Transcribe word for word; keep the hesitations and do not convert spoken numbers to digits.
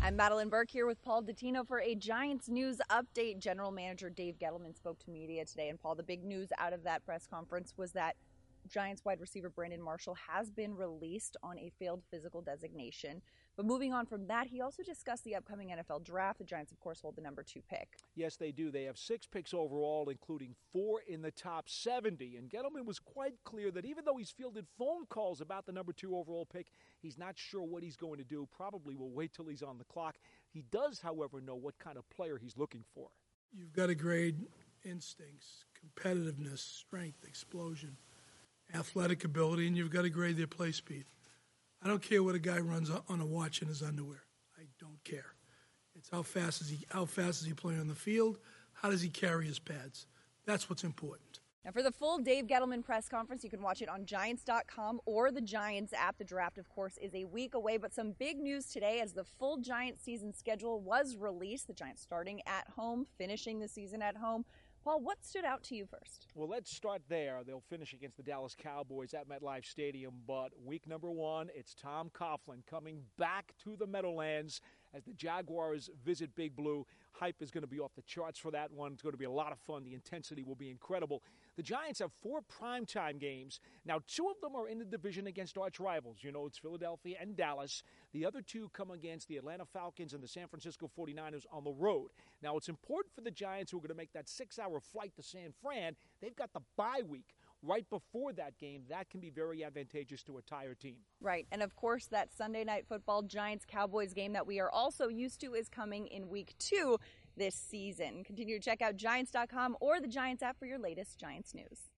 I'm Madeline Burke here with Paul Dottino for a Giants news update. General Manager Dave Gettleman spoke to media today. And Paul, the big news out of that press conference was that Giants wide receiver Brandon Marshall has been released on a failed physical designation. But moving on from that, he also discussed the upcoming N F L draft. The Giants, of course, hold the number two pick. Yes, they do. They have six picks overall, including four in the top seventy. And Gettleman was quite clear that even though he's fielded phone calls about the number two overall pick, he's not sure what he's going to do. Probably will wait till he's on the clock. He does, however, know what kind of player he's looking for. You've got to grade instincts, competitiveness, strength, explosion, athletic ability, and you've got to grade their play speed. I don't care what a guy runs on a watch in his underwear. I don't care. It's how fast is he how fast is he playing on the field? How does he carry his pads? That's what's important. Now, for the full Dave Gettleman press conference, you can watch it on Giants dot com or the Giants app. The draft, of course, is a week away, but some big news today as the full Giants season schedule was released. The Giants starting at home, finishing the season at home. Paul, what stood out to you first? Well, let's start there. They'll finish against the Dallas Cowboys at MetLife Stadium, but week number one, it's Tom Coughlin coming back to the Meadowlands as the Jaguars visit Big Blue. Hype is going to be off the charts for that one. It's going to be a lot of fun. The intensity will be incredible. The Giants have four primetime games. Now, two of them are in the division against arch rivals. You know, it's Philadelphia and Dallas. The other two come against the Atlanta Falcons and the San Francisco forty-niners on the road. Now, it's important for the Giants, who are going to make that six-hour flight to San Fran. They've got the bye week right before that game. That can be very advantageous to a tired team. Right. And, of course, that Sunday Night Football Giants-Cowboys game that we are also used to is coming in week two this season. Continue to check out Giants dot com or the Giants app for your latest Giants news.